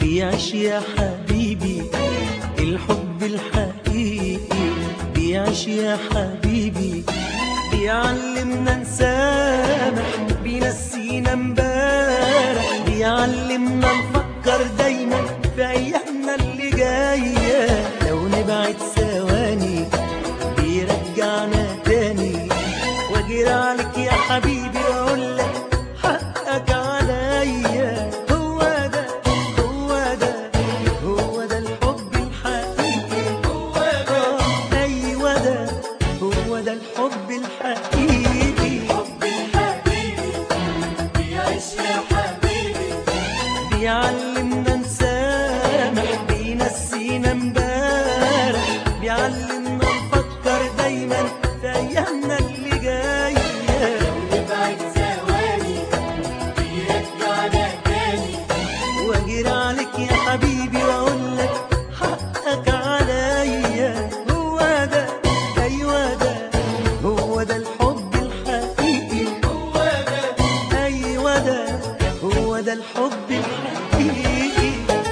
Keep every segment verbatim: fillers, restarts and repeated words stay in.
بيعيش يا حبيبي الحب الحقيقي، بيعيش يا حبيبي، بيعلمنا نسامح، بينسينا امبارح، بيعلمنا نفكر دايما في ايامنا اللي جايه، لو نبعد ثواني بيرجعنا تاني، واجري عليك يا حبيبي واقول لك حقك عليا. هو ده هو ده هو ده الحب الحقيقي، هو ده ايوه ده هو ده الحب الحقيقي. الحب الحقيقي بيعيش يا حبيبي، بيعلمنا نسامح، بينسينا امبارح، بيعلمنا نفكر دايما في ايامنا اللي جايه، نبعد ثواني بيرجعنا تاني، واجري عليك يا حبيبي واقول لك حقك عليا. هو ده ايوه ده هو ده الحب الحقيقي، هو ده ايوه ده هو ده الحب الحقيقي.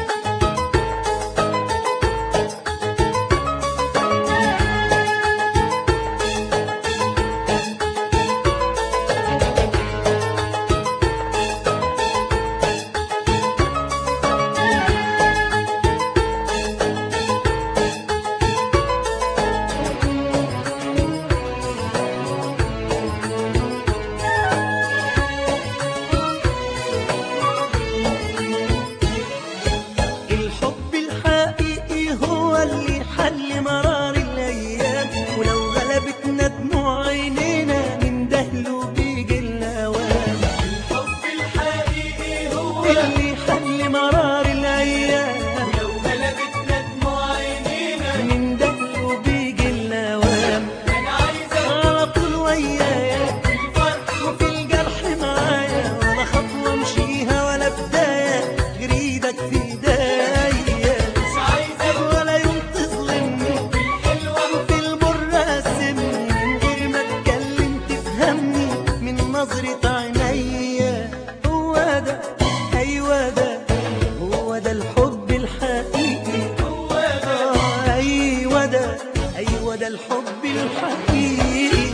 الحب الحقيقي هو اللي حل مرار الايام، ولو غلبتنا دموع عينينا نندهله بيجي الاوام. الحب الحقيقي هو اللي حل مرار الايام، لو غلبتنا دموع عينينا، نندهله بيجي الاوام. انا عايزك على طول ويايا في الفرح وفي الجرح معايا، ولا خطوه امشيها ولا بدايه غير ايدك في ايديا، مش عايزك ولا يوم تظلمني في الحلوة وفي المر قسمني، من غير ما اتكلم تفهمني من نظرة عينيا. هو ده ايوه ده هو ده الحب الحقيقي، هو ده آه ايوه ده ايوه ده الحب الحقيقي.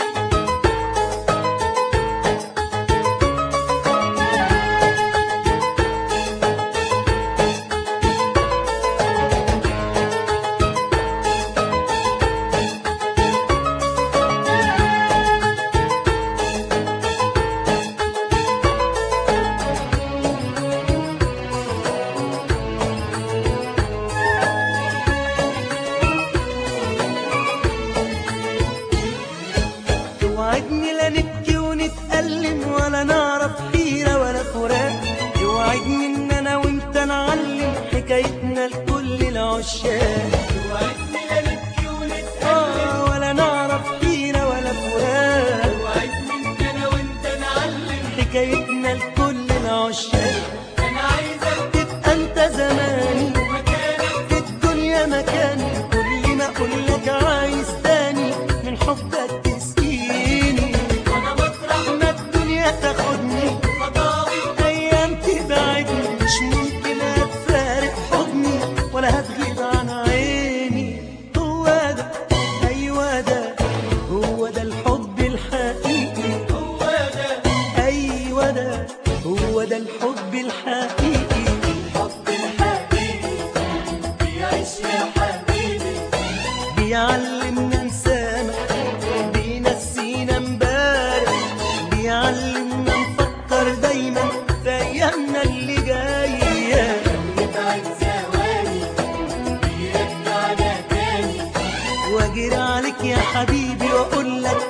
توعدني لا نبكي ونتألم ولا نعرف حيرة ولا فراق، توعدني ان انا وانت نعلم حكايتنا لكل العشاق، توعدني لا نبكي ونتألم، آه ولا نعرف حيرة ولا فراق، توعدني ان انا وانت نعلم حكايتنا لكل العشاق. انا عايزك تبقى انت زماني مكانك في الدنيا مكاني، كل ما اقول لك عايز تاني من حبك تسقيني، وانا مطرح ما الدنيا تاخدني خطاوي، ايام تبعدني، مش ممكن هتفارق حضني ولا هتغيب عن عيني. هو ده ايوه ده هو ده الحب الحقيقي، هو ده ايوه ده هو ده الحب الحقيقي. الحب الحقيقي بيعيش يا حبيبي، بيعلمنا نسامح، بينسينا امبارح، بيعلمنا نفكر دايما في ايامنا اللي جايه، نبعد ثواني بيرجعنا تاني، واجري عليك يا حبيبي واقول لك